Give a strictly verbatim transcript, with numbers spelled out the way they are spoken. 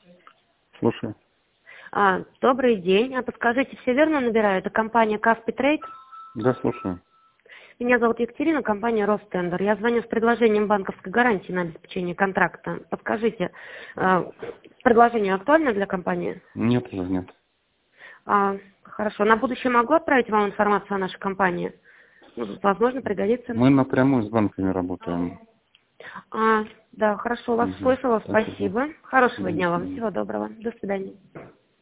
Слушаю. А, добрый день. А подскажите, все верно набираю? Это компания Каспи Трейд? Да, слушаю. Меня зовут Екатерина, компания Ростендер. Я звоню с предложением банковской гарантии на обеспечение контракта. Подскажите, а, предложение актуально для компании? Нет, уже нет. А, хорошо. На будущее могу отправить вам информацию о нашей компании? Ну, возможно, пригодится. Мы напрямую с банками работаем. А, да, хорошо, вас Угу. слышала. Спасибо. Спасибо. Хорошего Да, до дня вам. свидания. Всего доброго. До свидания.